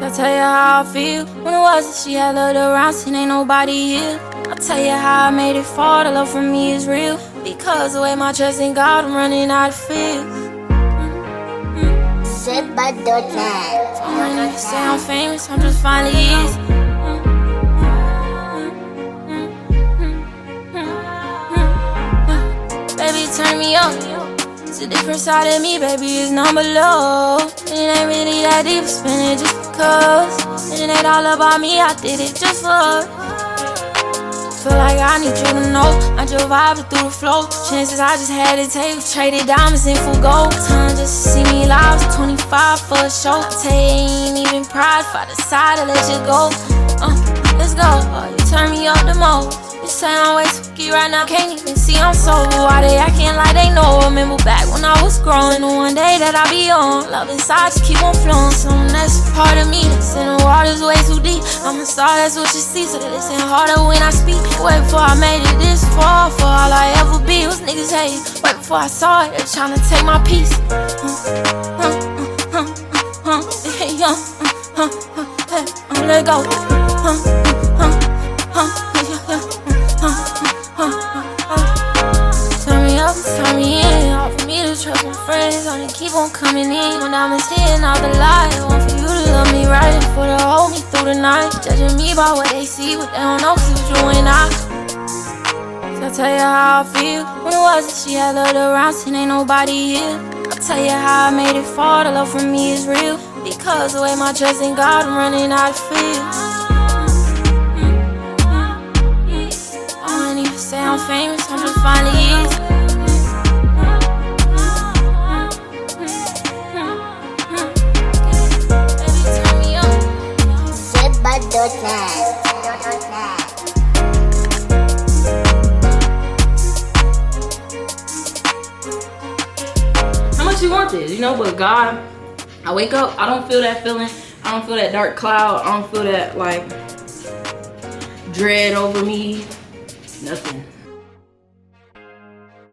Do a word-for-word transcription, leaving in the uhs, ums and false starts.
I'll tell you how I feel. When it was that she had loved around, seen ain't nobody here. I'll tell you how I made it fall. The love from me is real. Because the way my trust in God, I'm running out of fears. Said by Dotland. I'm running to say I'm famous, I'm just finally is. Baby, turn me up. It's a different side of me, baby, it's number low. And it ain't really that deep, spin it just because. And it ain't all about me, I did it just for us. Feel like I need you to know, I just vibing through the flow. Chances I just had to take, traded diamonds in for gold. Time just to see me live, twenty-five for a show. I tell you, ain't even pride if I decide to let you go. Uh, let's go, uh, you turn me up the most. You say I'm way too geek right now, can't even see I'm sober. Why they acting like they know? Remember back when I was growing, the one day that I be on. Love inside just keep on flowing, something that's a part of me that's in the water's way too deep. I'm a star, that's what you see, so they listen harder when I speak. Way before I made it this far, for all I ever be was niggas hating. Way before I saw it, they tryna take my peace. Uh, uh, uh, uh, uh, uh, hey, uh, uh, uh, uh, hey, uh, let go. Uh, uh, uh, uh, yeah, yeah. Turn me up, turn me in. All for me to trust my friends. Only keep on coming in. When I'm hitting all the lies. Want for you to love me right and for to hold me through the night. Judging me by what they see, but they don't know who's you and I. So I'll tell you how I feel. When it was that she had loved around, seen ain't nobody here. I'll tell you how I made it fall. The love from me is real. Because the way my trust in God, I'm running out of fears. Say I'm famous, I'm just finally is. Baby, turn me up. Said by Dotland. How much you want this? You know, but God, I wake up, I don't feel that feeling. I don't feel that dark cloud. I don't feel that like dread over me. Nothing.